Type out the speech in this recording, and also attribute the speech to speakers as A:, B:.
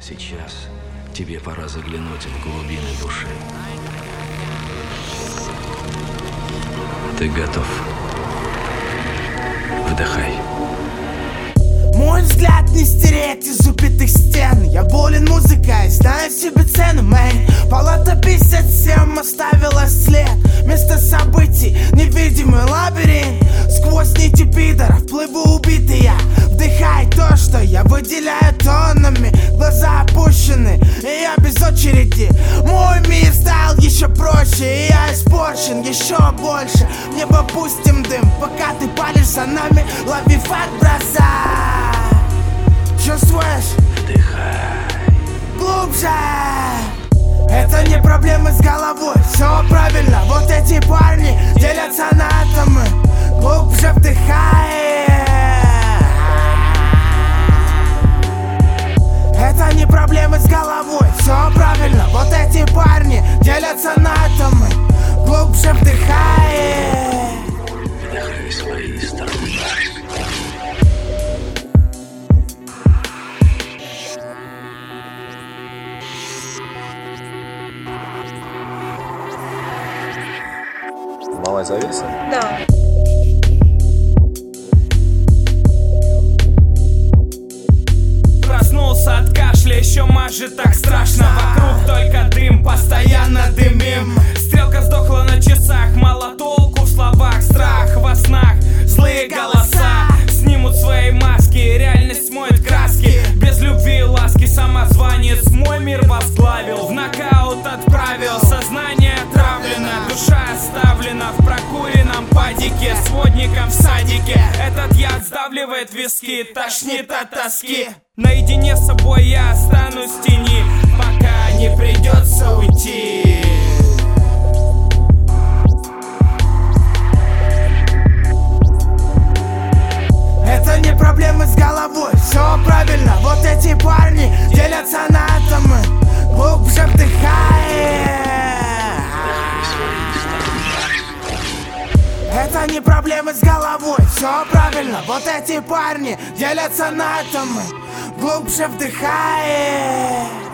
A: Сейчас тебе пора заглянуть в глубины души. Ты готов? Вдыхай.
B: Мой взгляд не стереть из убитых стен. Я болен музыкой, знаю себе цену, мэй. Палата 57 оставила след. Место событий, невидимый лабиринт. Сквозь нити пидоров плыву убитый я. Вдыхай то, что я выделяю тоннами. Глаза опущены, и я без очереди. Мой мир стал еще проще, и я испорчен еще больше. В небо пустим дым, пока ты палишь за нами. Лови факт, бросай. Чувствуешь?
A: Вдыхай.
B: Глубже. Это не проблемы с головой, все правильно. Вот эти парни делятся на атомы. Глубже вдыхай. Это не проблемы с головой, все правильно. Вот эти парни делятся на атомы. Глубже вдыхай.
A: Вдыхай свои стороны.
C: Малая завеса?
D: Да.
E: Проснулся от кашля, еще мажет так страшно. Вокруг только дым, постоянно дымим. Стрелка сдохла на часах, мало толку в словах. Страх во снах, злые голоса снимут свои маски, реальность смоет краски. Без любви и ласки самозванец мой мир возглавил. В нокаут отправил, сознание отравлено. Душа оставлена в прокуренном падике. Сводником в садике этот яд сдавливает виски, тошнит от тоски. Наедине с собой я останусь в тени, пока не придется уйти.
B: Это не проблемы с головой, все правильно. Вот эти парни делятся на атомы. Глубже вдыхай. Это не проблемы с головой, все правильно. Вот эти парни делятся на атомы. Глубже вдыхай.